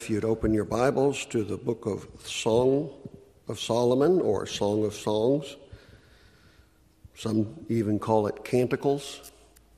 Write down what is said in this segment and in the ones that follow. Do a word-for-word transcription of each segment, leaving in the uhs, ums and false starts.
If you'd open your Bibles to the book of Song of Solomon or Song of Songs, some even call it Canticles.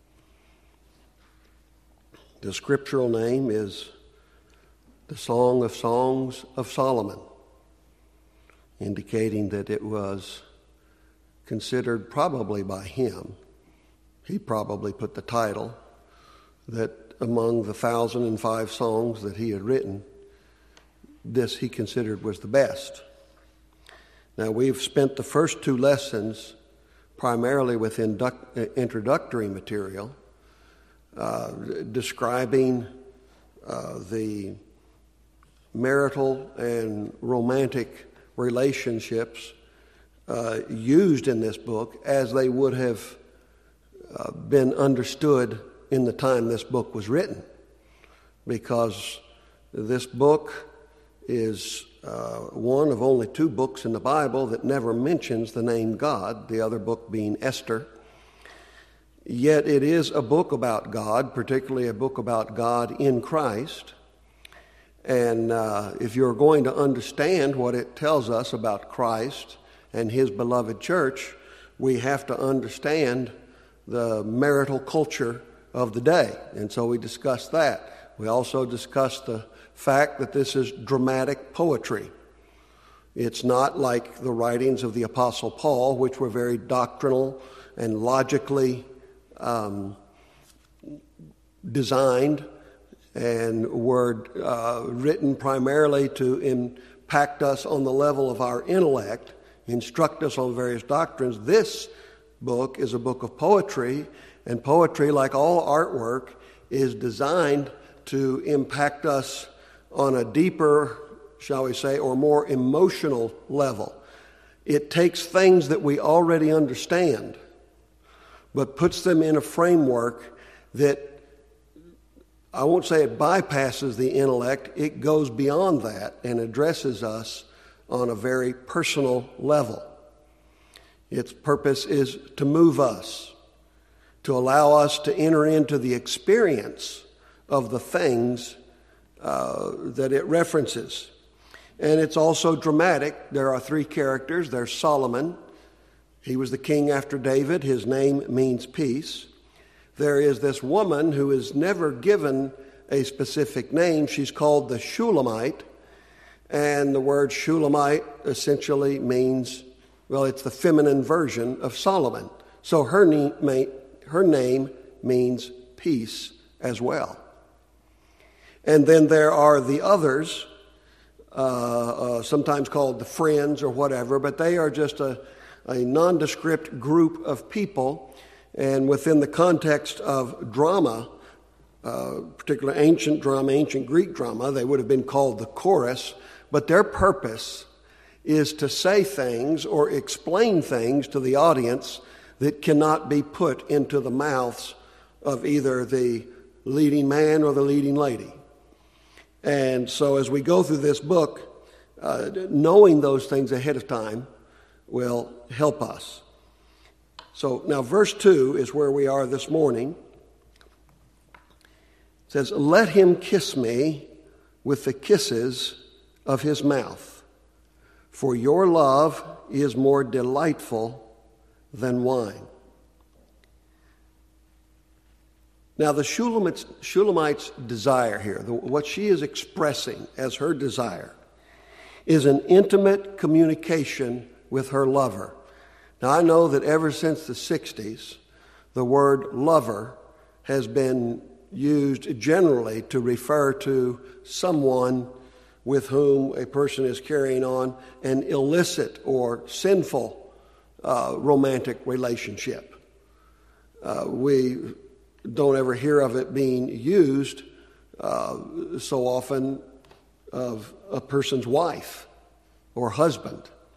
The scriptural name is the Song of Songs of Solomon, indicating that it was considered probably by him, he probably put the title, that among the thousand and five songs that he had written, this he considered was the best. Now, we've spent the first two lessons primarily with induct, introductory material, uh, describing uh, the marital and romantic relationships uh, used in this book as they would have uh, been understood in the time this book was written, because this book is uh, one of only two books in the Bible that never mentions the name God, the other book being Esther. Yet it is a book about God, particularly a book about God in Christ. And uh, if you're going to understand what it tells us about Christ and his beloved church, we have to understand the marital culture of the day. And so we discussed that. We also discussed the fact that this is dramatic poetry. It's not like the writings of the Apostle Paul, which were very doctrinal and logically um, designed and were uh, written primarily to impact us on the level of our intellect, instruct us on various doctrines. This book is a book of poetry, and poetry, like all artwork, is designed to impact us on a deeper, shall we say, or more emotional level. It takes things that we already understand, but puts them in a framework that, I won't say it bypasses the intellect, it goes beyond that and addresses us on a very personal level. Its purpose is to move us, to allow us to enter into the experience of the things uh, that it references. And it's also dramatic. There are three characters. There's Solomon. He was the king after David. His name means peace. There is this woman who is never given a specific name. She's called the Shulamite. And the word Shulamite essentially means, well, it's the feminine version of Solomon. So her name, her name means peace as well. And then there are the others, uh, uh, sometimes called the friends or whatever, but they are just a, a nondescript group of people. And within the context of drama, uh, particularly ancient drama, ancient Greek drama, they would have been called the chorus, but their purpose is to say things or explain things to the audience that cannot be put into the mouths of either the leading man or the leading lady. And so as we go through this book, uh, knowing those things ahead of time will help us. So now verse two is where we are this morning. It says, "Let him kiss me with the kisses of his mouth, for your love is more delightful than wine." Now, the Shulamite's, Shulamite's desire here, the, what she is expressing as her desire, is an intimate communication with her lover. Now, I know that ever since the sixties, the word lover has been used generally to refer to someone with whom a person is carrying on an illicit or sinful uh, romantic relationship. Uh, we don't ever hear of it being used uh, so often of a person's wife or husband.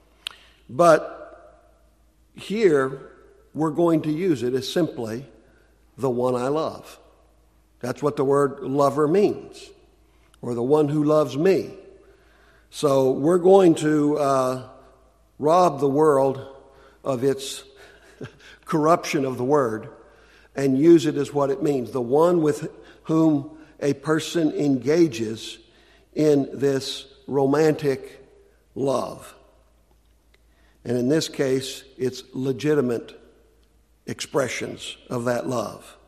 But here, we're going to use it as simply the one I love. That's what the word lover means, or the one who loves me. So we're going to uh, rob the world of its corruption of the word and use it as what it means, the one with whom a person engages in this romantic love. And in this case, it's legitimate expressions of that love.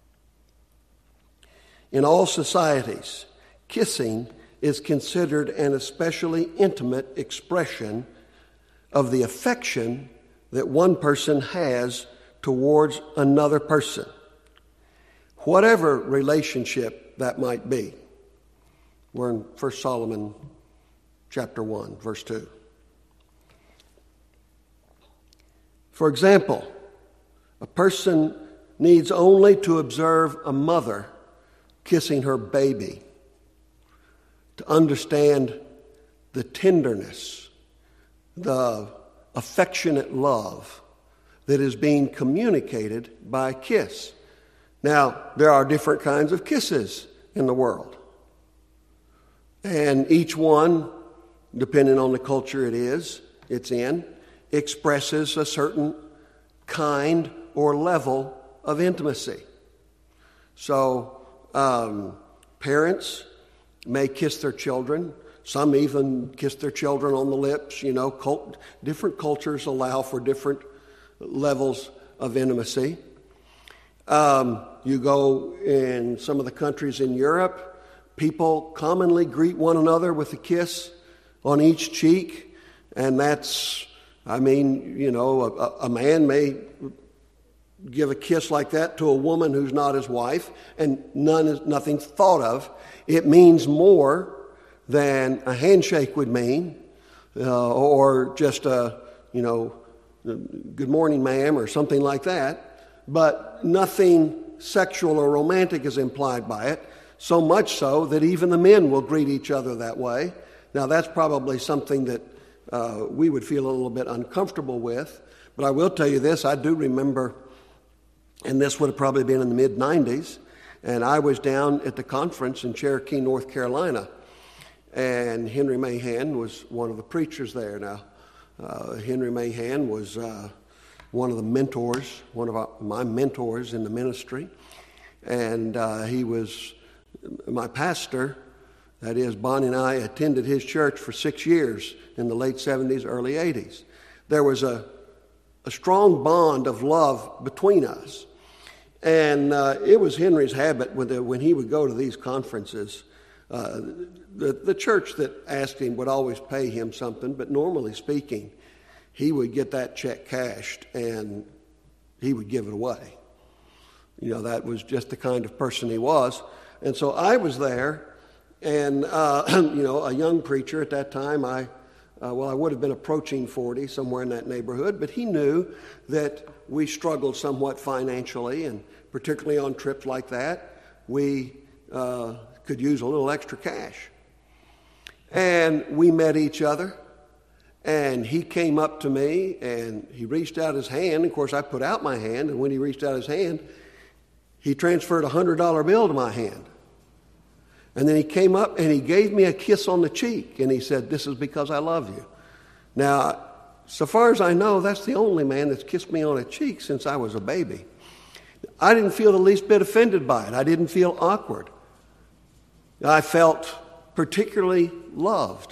In all societies, kissing is considered an especially intimate expression of the affection that one person has towards another person, whatever relationship that might be. We're in First Solomon chapter one, verse two. For example, a person needs only to observe a mother kissing her baby to understand the tenderness, the affectionate love that is being communicated by a kiss. Now, there are different kinds of kisses in the world. And each one, depending on the culture it is, it's in, expresses a certain kind or level of intimacy. So, um, parents may kiss their children. Some even kiss their children on the lips. You know, cult, different cultures allow for different levels of intimacy. Um, you go in some of the countries in Europe, people commonly greet one another with a kiss on each cheek, and that's, I mean, you know, a, a man may give a kiss like that to a woman who's not his wife, and none is nothing's thought of. It means more than a handshake would mean, uh, or just a, you know, good morning, ma'am, or something like that. But nothing sexual or romantic is implied by it, so much so that even the men will greet each other that way. Now, that's probably something that uh, we would feel a little bit uncomfortable with, but I will tell you this, I do remember, and this would have probably been in the mid nineties, and I was down at the conference in Cherokee, North Carolina, and Henry Mahan was one of the preachers there. Now, uh, Henry Mahan was uh, one of the mentors, one of our, my mentors in the ministry, and uh, he was my pastor. That is, Bonnie and I attended his church for six years in the late seventies, early eighties. There was a, a strong bond of love between us. And uh, it was Henry's habit when, the, when he would go to these conferences, uh, the, the church that asked him would always pay him something, but normally speaking, he would get that check cashed and he would give it away. You know, that was just the kind of person he was. And so I was there, and, uh, you know, a young preacher at that time, I, uh, well, I would have been approaching forty, somewhere in that neighborhood, but he knew that we struggled somewhat financially, and particularly on trips like that, we uh, could use a little extra cash. And we met each other, and he came up to me, and he reached out his hand. Of course, I put out my hand, and when he reached out his hand, he transferred a one hundred dollar bill to my hand. And then he came up and he gave me a kiss on the cheek, and he said, "This is because I love you." Now, so far as I know, that's the only man that's kissed me on a cheek since I was a baby. I didn't feel the least bit offended by it. I didn't feel awkward. I felt particularly loved.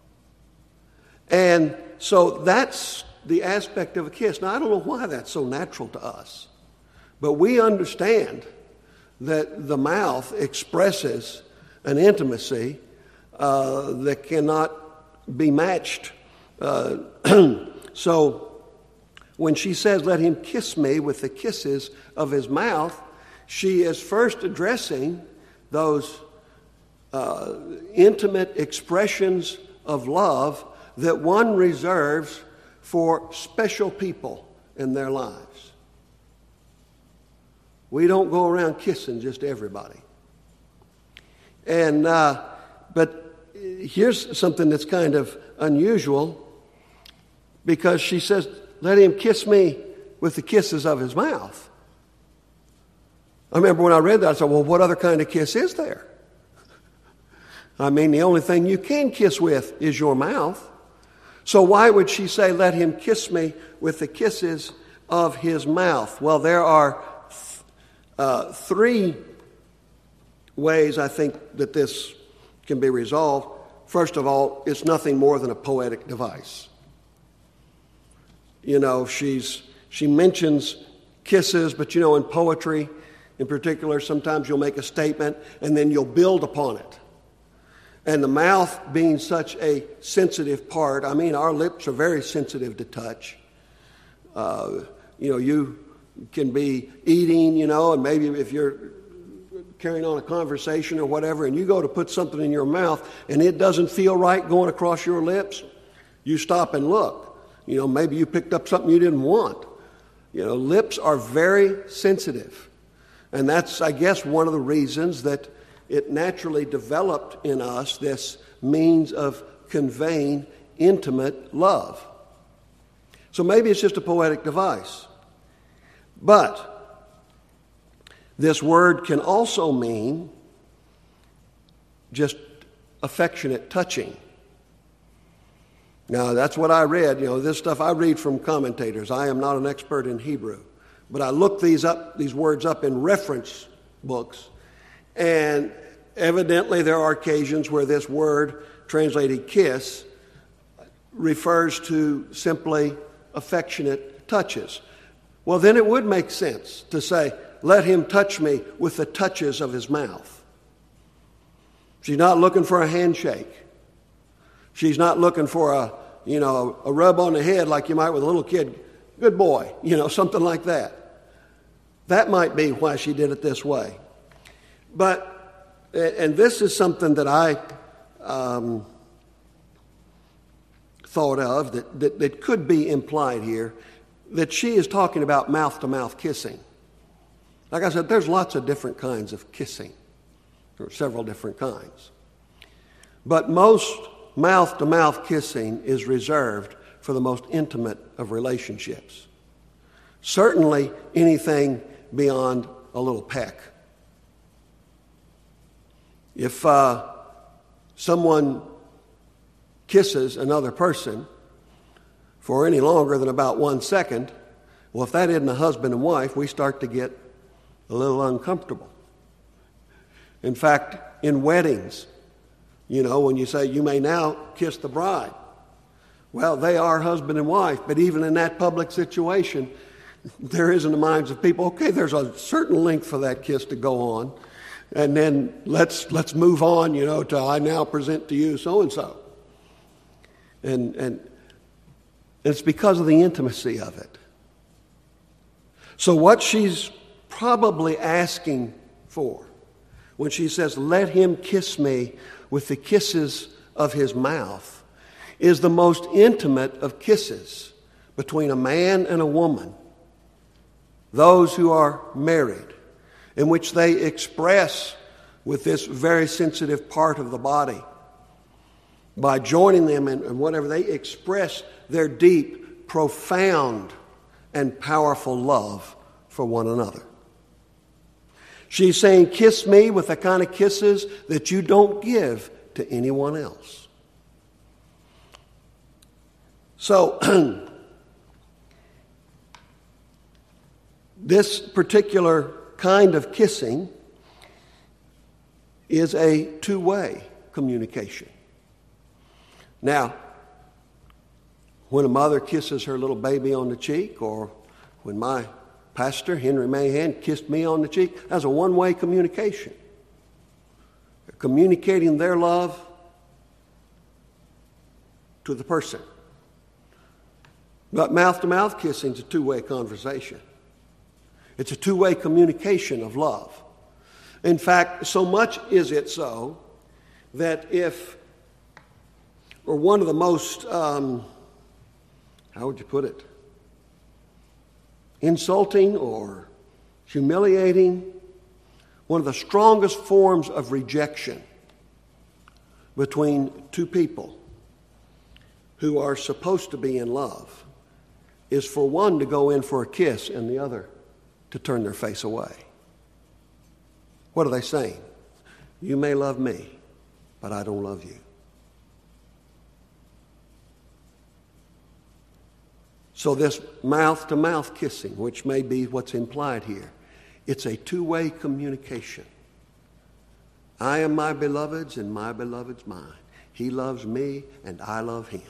And so that's the aspect of a kiss. Now, I don't know why that's so natural to us, but we understand that the mouth expresses an intimacy uh, that cannot be matched. Uh, so when she says, "Let him kiss me with the kisses of his mouth," she is first addressing those uh, intimate expressions of love that one reserves for special people in their lives. We don't go around kissing just everybody. And uh, but here's something that's kind of unusual, because she says, "Let him kiss me with the kisses of his mouth." I remember when I read that, I said, well, what other kind of kiss is there? I mean, the only thing you can kiss with is your mouth. So why would she say, "Let him kiss me with the kisses of his mouth"? Well, there are uh, three ways I think that this can be resolved. First of all, it's nothing more than a poetic device. You know, she's she mentions kisses, but you know, in poetry in particular, sometimes you'll make a statement and then you'll build upon it. And the mouth being such a sensitive part, I mean, our lips are very sensitive to touch. Uh, you know, you can be eating, you know, and maybe if you're carrying on a conversation or whatever, and you go to put something in your mouth and it doesn't feel right going across your lips, you stop and look. You know, maybe you picked up something you didn't want. You know, lips are very sensitive. And that's, I guess, one of the reasons that it naturally developed in us this means of conveying intimate love. So maybe it's just a poetic device. But this word can also mean just affectionate touching. Now, that's what I read. You know, this stuff I read from commentators. I am not an expert in Hebrew. But I looked these up, these words up in reference books, and evidently there are occasions where this word, translated kiss, refers to simply affectionate touches. Well, then it would make sense to say, let him touch me with the touches of his mouth. She's not looking for a handshake. She's not looking for a, you know, a rub on the head like you might with a little kid. Good boy, you know, something like that. That might be why she did it this way. But, and this is something that I um, thought of that, that, that could be implied here, that she is talking about mouth-to-mouth kissing. Like I said, there's lots of different kinds of kissing. There are several different kinds. But most mouth-to-mouth kissing is reserved for the most intimate of relationships. Certainly anything beyond a little peck. If uh, someone kisses another person for any longer than about one second, well, if that isn't a husband and wife, we start to get a little uncomfortable. In fact, in weddings, you know, when you say, you may now kiss the bride, well, they are husband and wife, but even in that public situation, there is in the minds of people, okay, there's a certain length for that kiss to go on, and then let's let's move on, you know, to I now present to you so-and-so. And, and it's because of the intimacy of it. So what she's probably asking for when she says, let him kiss me with the kisses of his mouth, is the most intimate of kisses between a man and a woman, those who are married, in which they express with this very sensitive part of the body. By joining them in, in whatever, they express their deep, profound, and powerful love for one another. She's saying, kiss me with the kind of kisses that you don't give to anyone else. So, this particular kind of kissing is a two-way communication. Now, when a mother kisses her little baby on the cheek, or when my pastor, Henry Mahan, kissed me on the cheek, that's a one-way communication. They're communicating their love to the person. But mouth-to-mouth kissing is a two-way conversation. It's a two-way communication of love. In fact, so much is it so that if, or one of the most, um, how would you put it, insulting or humiliating, one of the strongest forms of rejection between two people who are supposed to be in love is for one to go in for a kiss and the other to turn their face away. What are they saying? You may love me, but I don't love you. So this mouth-to-mouth kissing, which may be what's implied here, it's a two-way communication. I am my beloved's and my beloved's mine. He loves me and I love him.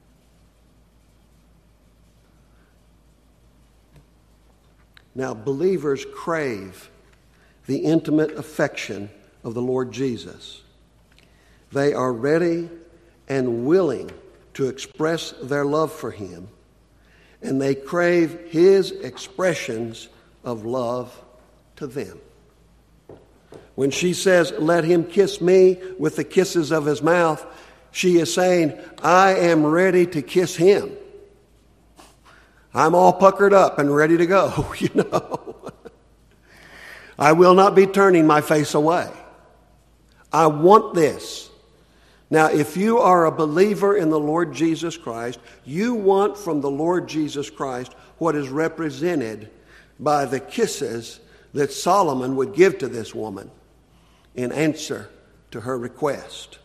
Now, believers crave the intimate affection of the Lord Jesus. They are ready and willing to express their love for him, and they crave his expressions of love to them. When she says, "Let him kiss me with the kisses of his mouth," she is saying, I am ready to kiss him. I'm all puckered up and ready to go, you know. I will not be turning my face away. I want this. Now, if you are a believer in the Lord Jesus Christ, you want from the Lord Jesus Christ what is represented by the kisses that Solomon would give to this woman in answer to her request.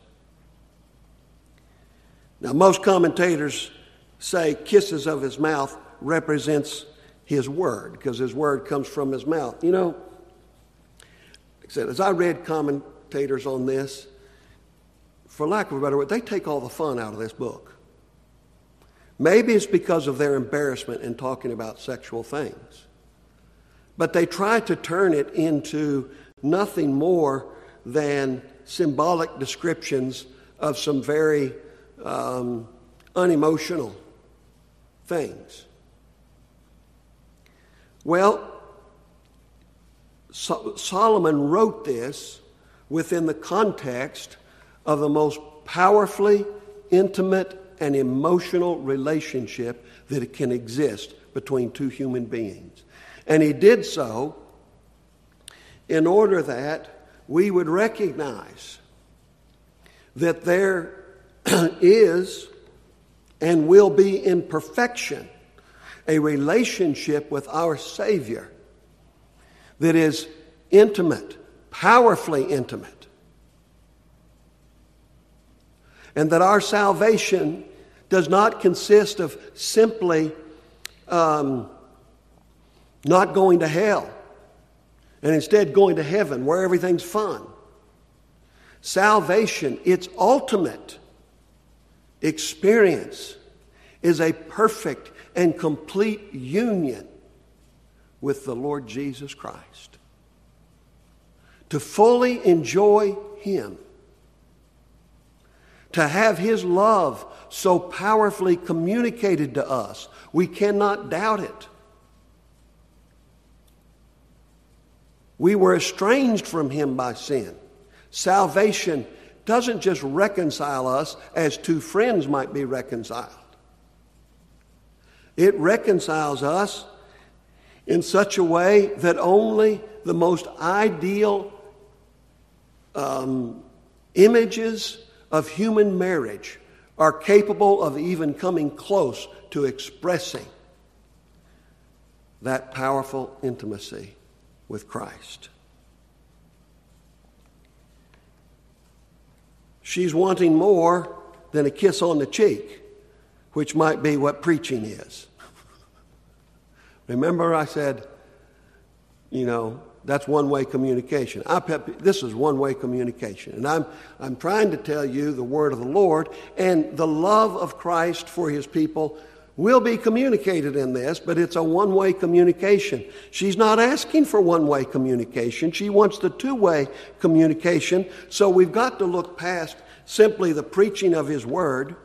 Now, most commentators say kisses of his mouth represents his word, because his word comes from his mouth. You know, like I said, as I read commentators on this, for lack of a better word, they take all the fun out of this book. Maybe it's because of their embarrassment in talking about sexual things. But they try to turn it into nothing more than symbolic descriptions of some very um, unemotional things. Well, so- Solomon wrote this within the context of the most powerfully intimate and emotional relationship that can exist between two human beings. And he did so in order that we would recognize that there is and will be in perfection a relationship with our Savior that is intimate, powerfully intimate. And that our salvation does not consist of simply um, not going to hell, and instead going to heaven where everything's fun. Salvation, its ultimate experience, is a perfect and complete union with the Lord Jesus Christ. To fully enjoy him, to have his love so powerfully communicated to us, we cannot doubt it. We were estranged from him by sin. Salvation doesn't just reconcile us as two friends might be reconciled. It reconciles us in such a way that only the most ideal um, images of human marriage are capable of even coming close to expressing that powerful intimacy with Christ. She's wanting more than a kiss on the cheek, which might be what preaching is. Remember I said, you know, that's one-way communication. I, this is one-way communication. And I'm, I'm trying to tell you the word of the Lord, and the love of Christ for his people will be communicated in this, but it's a one-way communication. She's not asking for one-way communication. She wants the two-way communication. So we've got to look past simply the preaching of his word.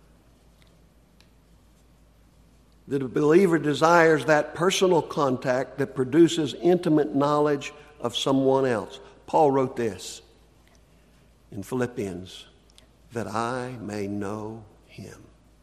The believer desires that personal contact that produces intimate knowledge of someone else. Paul wrote this in Philippians, that I may know him.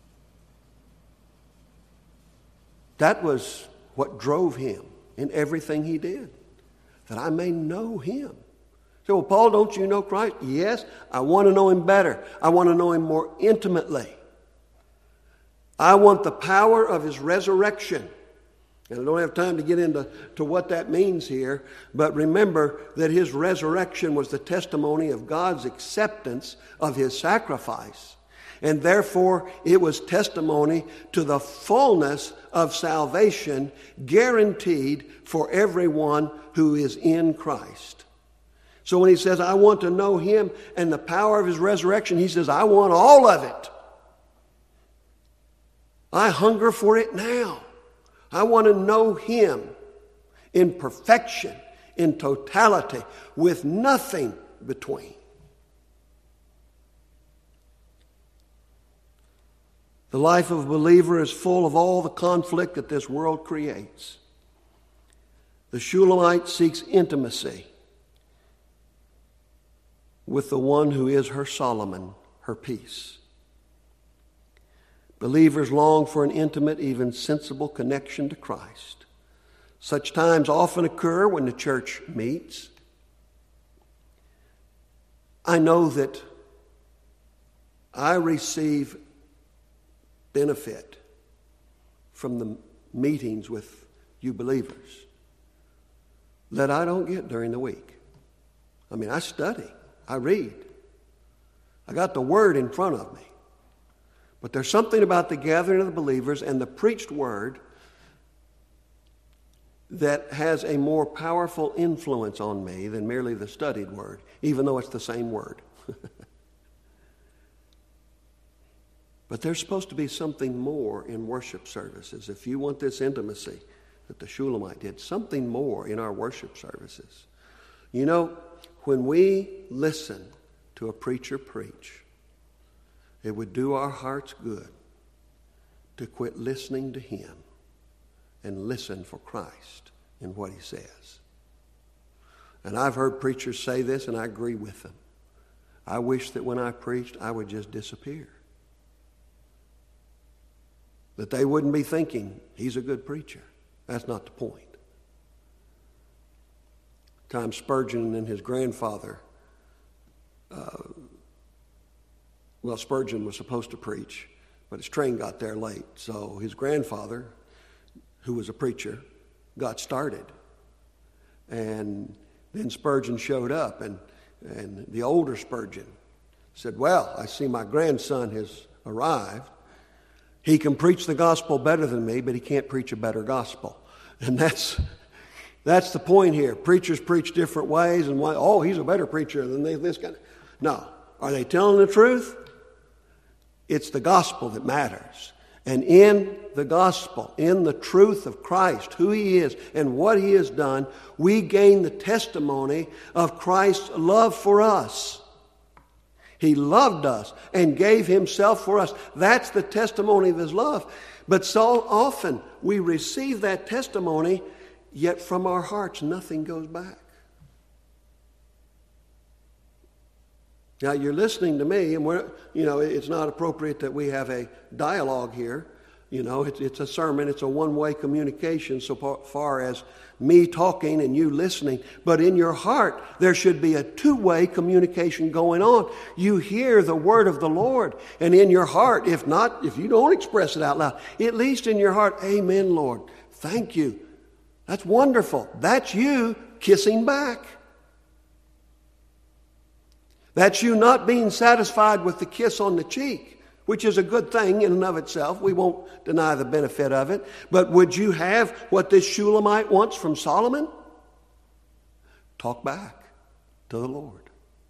That was what drove him in everything he did, that I may know him. So, well, Paul, don't you know Christ? Yes, I want to know him better. I want to know him more intimately. I want the power of his resurrection. And I don't have time to get into to what that means here, but remember that his resurrection was the testimony of God's acceptance of his sacrifice. And therefore, it was testimony to the fullness of salvation guaranteed for everyone who is in Christ. So when he says, I want to know him and the power of his resurrection, he says, I want all of it. I hunger for it now. I want to know him in perfection, in totality, with nothing between. The life of a believer is full of all the conflict that this world creates. The Shulamite seeks intimacy with the one who is her Solomon, her peace. Believers long for an intimate, even sensible connection to Christ. Such times often occur when the church meets. I know that I receive benefit from the meetings with you believers that I don't get during the week. I mean, I study, I read, I got the Word in front of me. But there's something about the gathering of the believers and the preached Word that has a more powerful influence on me than merely the studied Word, even though it's the same Word. But there's supposed to be something more in worship services. If you want this intimacy that the Shulamite did, something more in our worship services. You know, when we listen to a preacher preach, it would do our hearts good to quit listening to him and listen for Christ in what he says. And I've heard preachers say this, and I agree with them. I wish that when I preached, I would just disappear. That they wouldn't be thinking, he's a good preacher. That's not the point. Time Spurgeon and his grandfather, uh, well, Spurgeon was supposed to preach, but his train got there late. So his grandfather, who was a preacher, got started. And then Spurgeon showed up, and, and the older Spurgeon said, well, I see my grandson has arrived. He can preach the gospel better than me, but he can't preach a better gospel. And that's that's the point here. Preachers preach different ways, and why, oh, he's a better preacher than they, this guy. No. Are they telling the truth? It's the gospel that matters. And in the gospel, in the truth of Christ, who he is and what he has done, we gain the testimony of Christ's love for us. He loved us and gave himself for us. That's the testimony of his love. But so often we receive that testimony, yet from our hearts nothing goes back. Now you're listening to me, and we're, you know, it's not appropriate that we have a dialogue here. You know, it's, it's a sermon. It's a one-way communication so far as me talking and you listening. But in your heart, there should be a two-way communication going on. You hear the word of the Lord, and in your heart, if not, if you don't express it out loud, at least in your heart, amen, Lord. Thank you. That's wonderful. That's you kissing back. That's you not being satisfied with the kiss on the cheek, which is a good thing in and of itself. We won't deny the benefit of it. But would you have what this Shulamite wants from Solomon? Talk back to the Lord.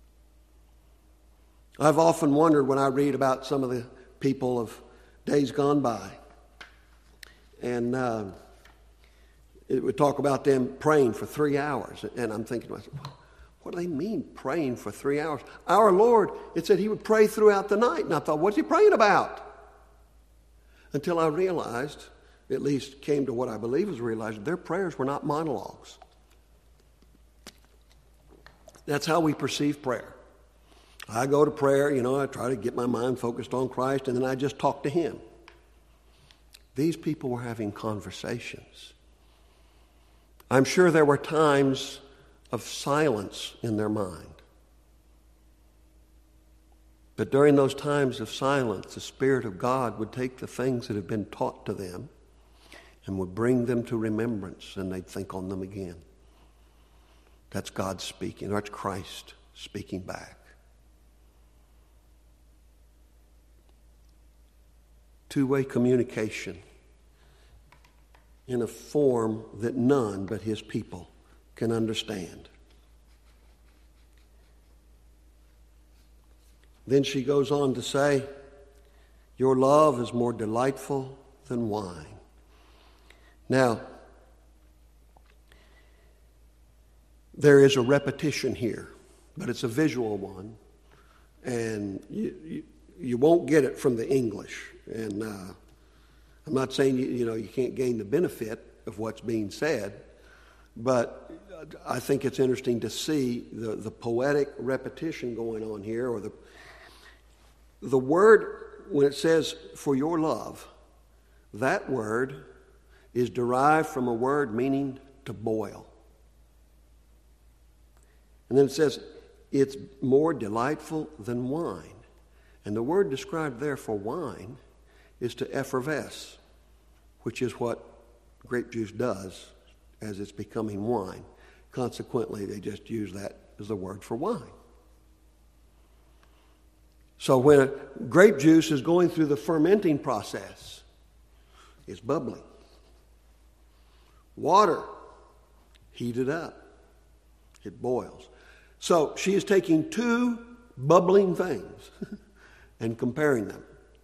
I've often wondered when I read about some of the people of days gone by, and uh, it would talk about them praying for three hours. And I'm thinking to myself, what do they mean praying for three hours? Our Lord, it said he would pray throughout the night. And I thought, what's he praying about? Until I realized, at least came to what I believe is realized, their prayers were not monologues. That's how we perceive prayer. I go to prayer, you know, I try to get my mind focused on Christ, and then I just talk to him. These people were having conversations. I'm sure there were times of silence in their mind. But during those times of silence, the Spirit of God would take the things that have been taught to them and would bring them to remembrance, and they'd think on them again. That's God speaking. That's Christ speaking back. Two-way communication in a form that none but his people can understand. Then she goes on to say, your love is more delightful than wine. Now, there is a repetition here, but it's a visual one, and you, you, you won't get it from the English. And uh, I'm not saying you, you know you can't gain the benefit of what's being said, but I think it's interesting to see the, the poetic repetition going on here, or the the word when it says for your love, that word is derived from a word meaning to boil. And then it says, it's more delightful than wine. And the word described there for wine is to effervesce, which is what grape juice does as it's becoming wine. Consequently, they just use that as the word for wine. So when a grape juice is going through the fermenting process, it's bubbling. Water, heated up, it boils. So she is taking two bubbling things and comparing them.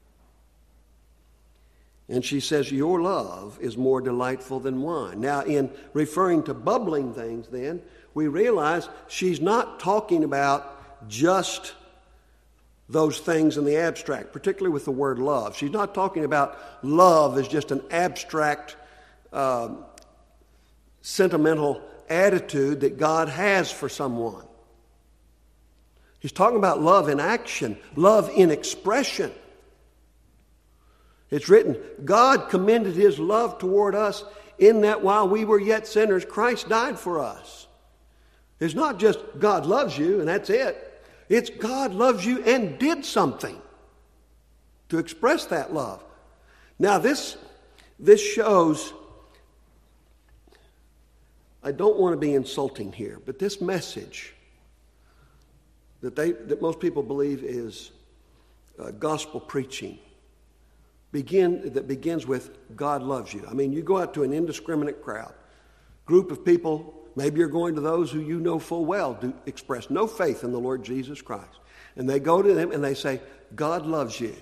And she says, your love is more delightful than wine. Now, in referring to bubbling things then, we realize she's not talking about just those things in the abstract, particularly with the word love. She's not talking about love as just an abstract, um, sentimental attitude that God has for someone. He's talking about love in action, love in expression. It's written, God commended his love toward us in that while we were yet sinners, Christ died for us. It's not just God loves you and that's it. It's God loves you and did something to express that love. Now this, this shows, I don't want to be insulting here, but this message that they that most people believe is uh, gospel preaching begin that begins with God loves you. I mean, you go out to an indiscriminate crowd, group of people. Maybe you're going to those who you know full well do express no faith in the Lord Jesus Christ. And they go to them and they say, God loves you.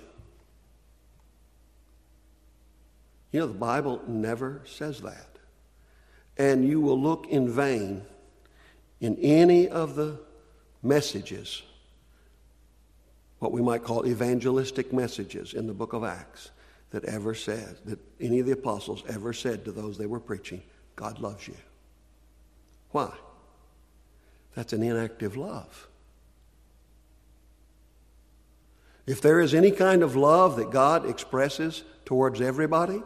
You know, the Bible never says that. And you will look in vain in any of the messages, what we might call evangelistic messages in the book of Acts, that ever said, that any of the apostles ever said to those they were preaching, God loves you. Why? That's an inactive love. If there is any kind of love that God expresses towards everybody,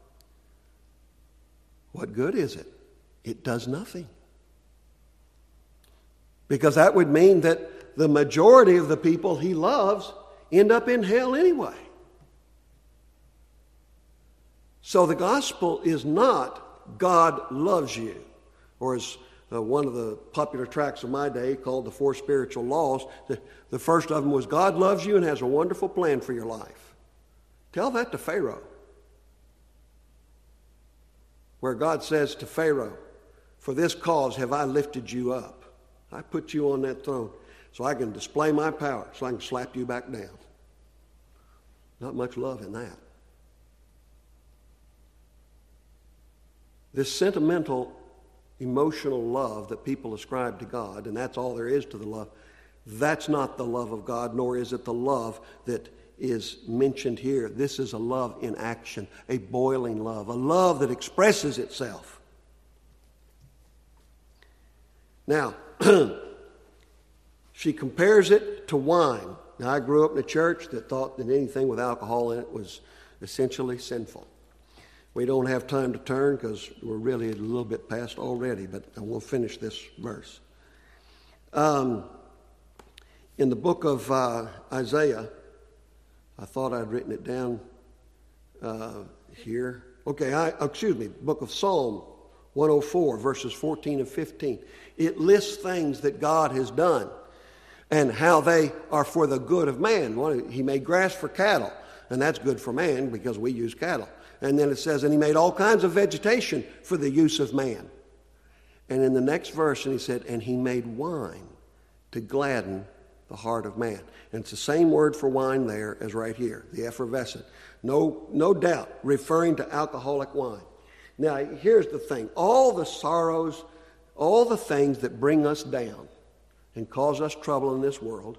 what good is it? It does nothing. Because that would mean that the majority of the people he loves end up in hell anyway. So the gospel is not God loves you, or as uh, one of the popular tracts of my day called The Four Spiritual Laws, the, the first of them was God loves you and has a wonderful plan for your life. Tell that to Pharaoh, where God says to Pharaoh, for this cause have I lifted you up. I put you on that throne so I can display my power, so I can slap you back down. Not much love in that. This sentimental, emotional love that people ascribe to God, and that's all there is to the love, that's not the love of God, nor is it the love that is mentioned here. This is a love in action, a boiling love, a love that expresses itself. Now, she compares it to wine. Now, I grew up in a church that thought that anything with alcohol in it was essentially sinful. We don't have time to turn because we're really a little bit past already, but we'll finish this verse. Um, in the book of uh, Isaiah, I thought I'd written it down uh, here. Okay, I, excuse me, book of Psalm one oh four, verses fourteen and fifteen. It lists things that God has done and how they are for the good of man. He made grass for cattle, and that's good for man because we use cattle. And then it says, and he made all kinds of vegetation for the use of man. And in the next verse, and he said, and he made wine to gladden the heart of man. And it's the same word for wine there as right here, the effervescent. No, no doubt, referring to alcoholic wine. Now, here's the thing. All the sorrows, all the things that bring us down and cause us trouble in this world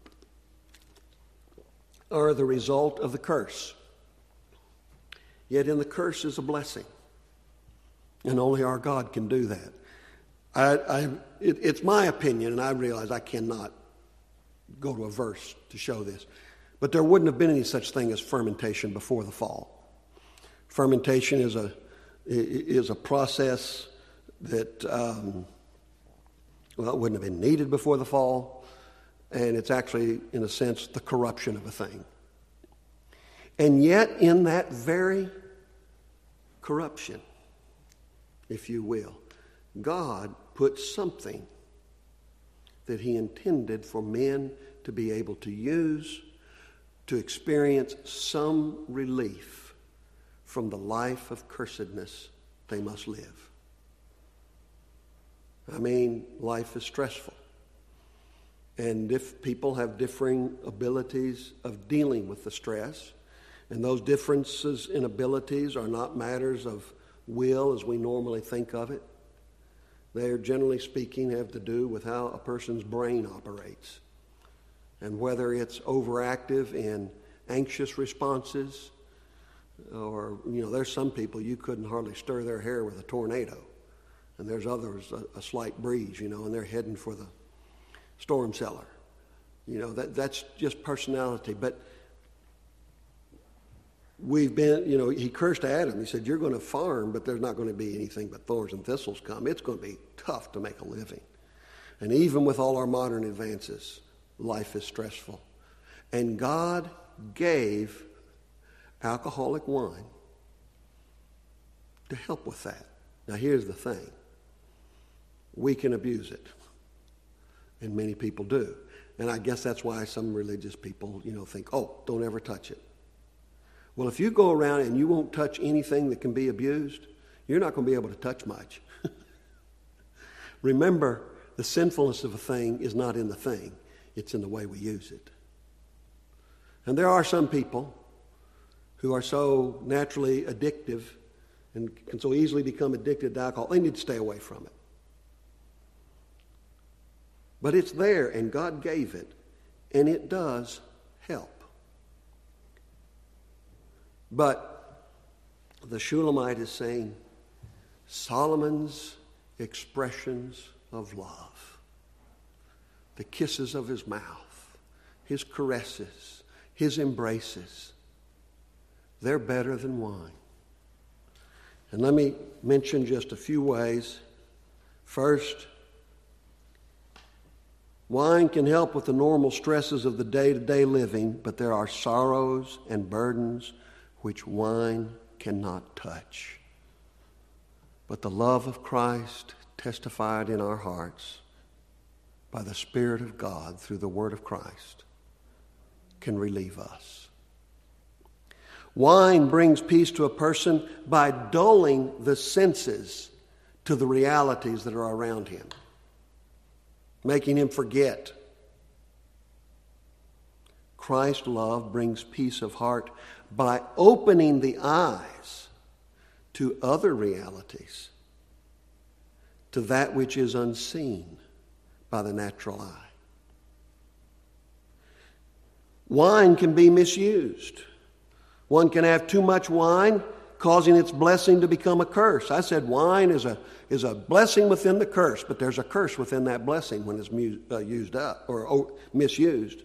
are the result of the curse. Yet in the curse is a blessing. And only our God can do that. I, I, it, it's my opinion, and I realize I cannot go to a verse to show this, but there wouldn't have been any such thing as fermentation before the fall. Fermentation is a is a process that um, well, it wouldn't have been needed before the fall, and it's actually, in a sense, the corruption of a thing. And yet, in that very corruption, if you will, God put something that he intended for men to be able to use to experience some relief from the life of cursedness they must live. I mean, life is stressful. And if people have differing abilities of dealing with the stress, and those differences in abilities are not matters of will as we normally think of it, they are, generally speaking, have to do with how a person's brain operates and whether it's overactive in anxious responses, or, you know, there's some people you couldn't hardly stir their hair with a tornado, and there's others a, a slight breeze, you know, and they're heading for the storm cellar. You know, that that's just personality. But we've been, you know, he cursed Adam. He said, you're going to farm, but there's not going to be anything but thorns and thistles come. It's going to be tough to make a living. And even with all our modern advances, life is stressful. And God gave alcoholic wine to help with that. Now, here's the thing. We can abuse it. And many people do. And I guess that's why some religious people, you know, think, oh, don't ever touch it. Well, if you go around and you won't touch anything that can be abused, you're not going to be able to touch much. Remember, the sinfulness of a thing is not in the thing. It's in the way we use it. And there are some people who are so naturally addictive and can so easily become addicted to alcohol, they need to stay away from it. But it's there, and God gave it, and it does help. But the Shulamite is saying Solomon's expressions of love, the kisses of his mouth, his caresses, his embraces, they're better than wine. And let me mention just a few ways. First, wine can help with the normal stresses of the day-to-day living, but there are sorrows and burdens which wine cannot touch. But the love of Christ, testified in our hearts by the Spirit of God through the Word of Christ, can relieve us. Wine brings peace to a person by dulling the senses to the realities that are around him, making him forget. Christ's love brings peace of heart by opening the eyes to other realities, to that which is unseen by the natural eye. Wine can be misused. One can have too much wine, causing its blessing to become a curse. I said wine is a is a blessing within the curse, but there's a curse within that blessing when it's mu- uh, used up or oh, misused.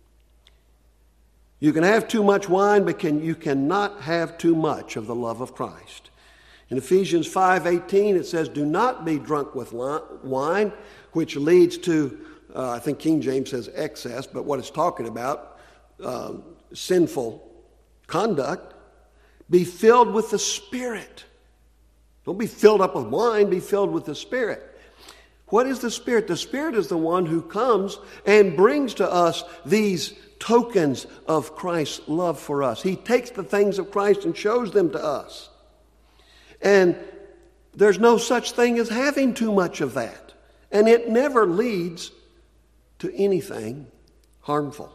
You can have too much wine, but can, you cannot have too much of the love of Christ. In Ephesians five eighteen, it says, do not be drunk with wine, which leads to, uh, I think King James says excess, but what it's talking about, uh, sinful conduct. Be filled with the Spirit. Don't be filled up with wine, be filled with the Spirit. What is the Spirit? The Spirit is the one who comes and brings to us these tokens of Christ's love for us. He takes the things of Christ and shows them to us. And there's no such thing as having too much of that. And it never leads to anything harmful.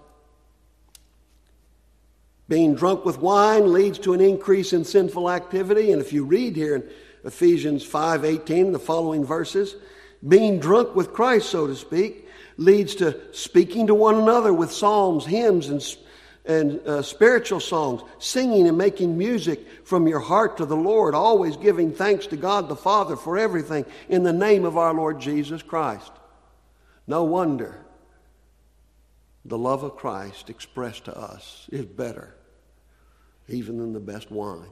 Being drunk with wine leads to an increase in sinful activity. And if you read here in Ephesians five eighteen, the following verses, being drunk with Christ, so to speak, leads to speaking to one another with psalms, hymns, and, and uh, spiritual songs, singing and making music from your heart to the Lord, always giving thanks to God the Father for everything in the name of our Lord Jesus Christ. No wonder the love of Christ expressed to us is better even than the best wine.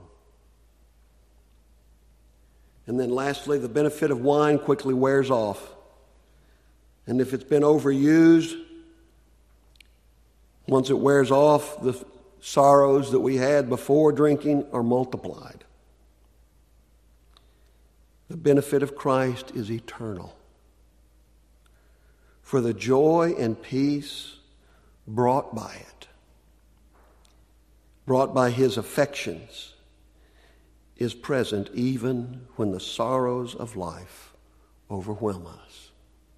And then lastly, the benefit of wine quickly wears off. And if it's been overused, once it wears off, the sorrows that we had before drinking are multiplied. The benefit of Christ is eternal. For the joy and peace brought by it, brought by his affections, is present even when the sorrows of life overwhelm us.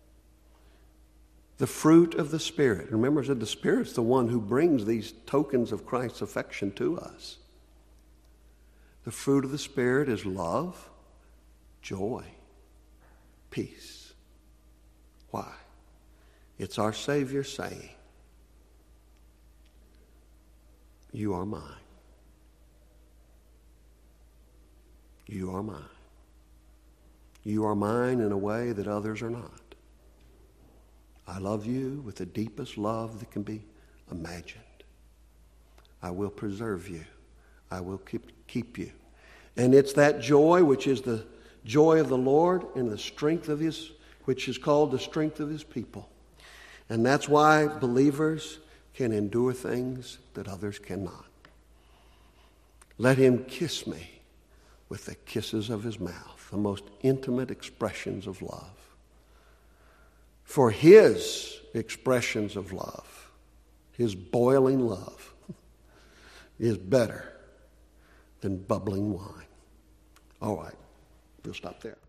The fruit of the Spirit. Remember, I said the Spirit's the one who brings these tokens of Christ's affection to us. The fruit of the Spirit is love, joy, peace. Why? It's our Savior saying, you are mine. You are mine. You are mine in a way that others are not. I love you with the deepest love that can be imagined. I will preserve you. I will keep, keep you. And it's that joy which is the joy of the Lord and the strength of his, which is called the strength of his people. And that's why believers can endure things that others cannot. Let him kiss me with the kisses of his mouth, the most intimate expressions of love. For his expressions of love, his boiling love, is better than bubbling wine. All right, we'll stop there.